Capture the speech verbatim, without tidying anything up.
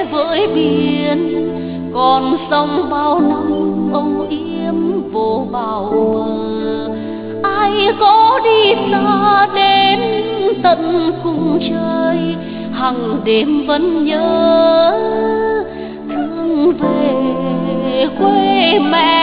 về với biển, còn sông bao năm âu yếm vô bờ. Ai có đi xa đến tận cùng trời, hằng đêm vẫn nhớ thương về quê mẹ.